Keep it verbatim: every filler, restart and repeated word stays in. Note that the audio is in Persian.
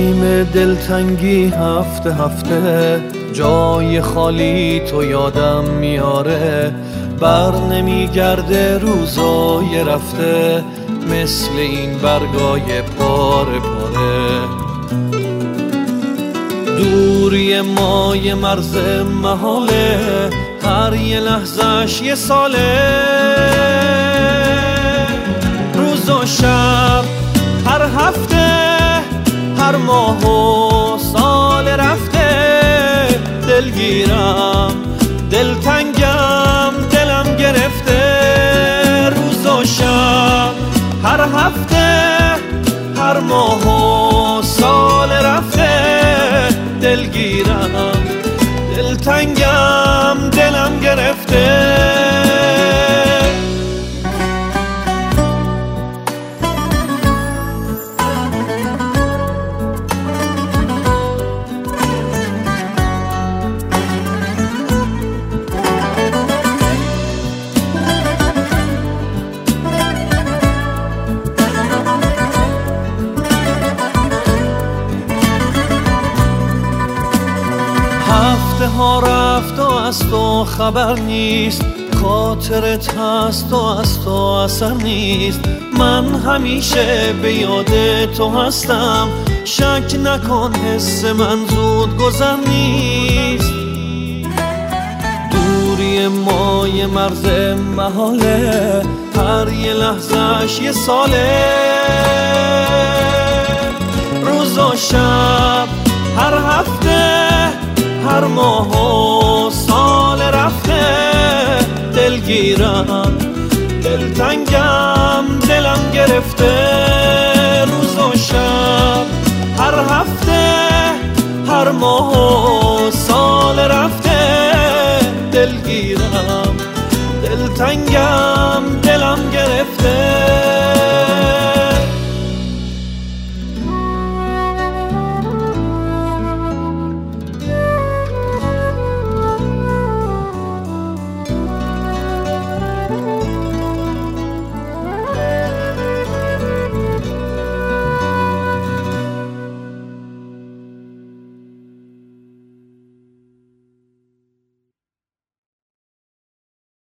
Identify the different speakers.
Speaker 1: نسیم دلتنگی هفته هفته جای خالی تو یادم میاره، بر نمیگرده روزای رفته مثل این برگای پاره پاره. دوری ما یه مرز محاله، هر یه لحظش یه ساله. روز و شب، هر هفته، هر ماه و سال رفته، دلگیرم، دلتنگم، دلم گرفته. روز و شب، هر هفته، هر ماه و سال رفته، دلگیرم، دلتنگم، دلم گرفته. هفته ها رفت و از تو خبر نیست، خاطرت هست و از تو اثر نیست. من همیشه به یاد تو هستم، شک نکن حس من زود گذر نیست. دوری ما یه مرز محاله، هر یه لحظش یه ساله. روز و شب، هر هفته، هر ماه و سال رفته، دلگیرم، دلتنگم، دلم گرفته. روز و شب، هر هفته، هر ماه و سال رفته، دلگیرم، دلتنگم، دلم گرفته.